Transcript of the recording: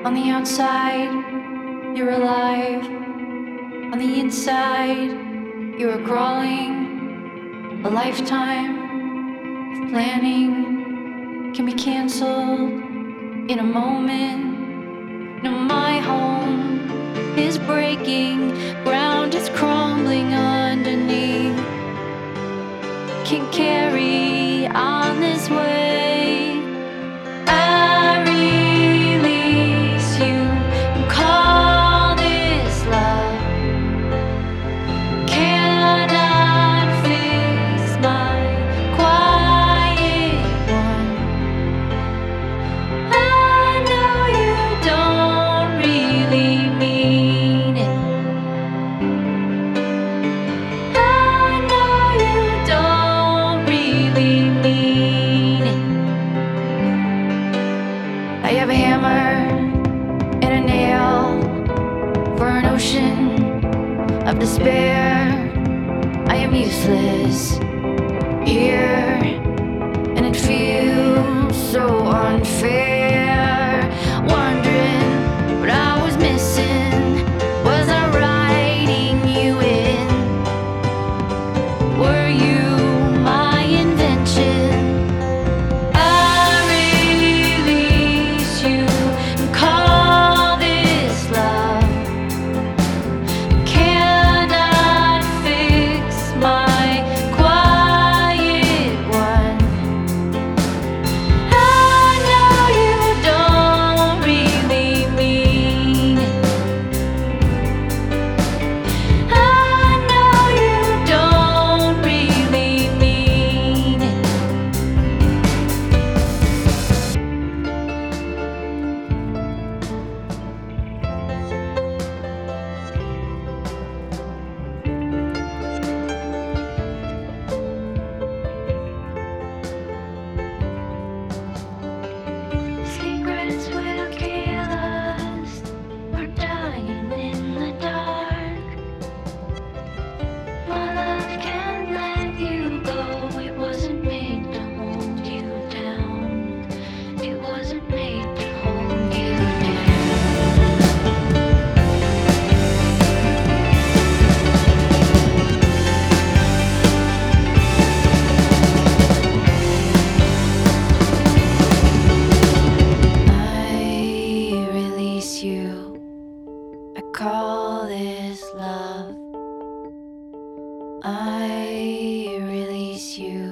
On the outside, you're alive. On the inside, you are crawling. A lifetime of planning can be canceled in a moment. No, my home is breaking, ground is crumbling underneath. Can't carry on this way. I release you and call this love. Cannot fix my quiet one. I know you don't really mean it. I know you don't really mean it. I have a hammer and a nail for an ocean of despair. I am useless here, and it feels so unfair. Wondering what I was missing. Was I writing you in? Were you my invention? I release you and call this love. Cannot fix my quiet one. I know you don't really mean it. I know you don't really mean it. Secrets will kill us. We're dying in the dark. My love can't let you go. It wasn't made to hold you down. It wasn't made to hold you down. I release you. I call this love. I release you.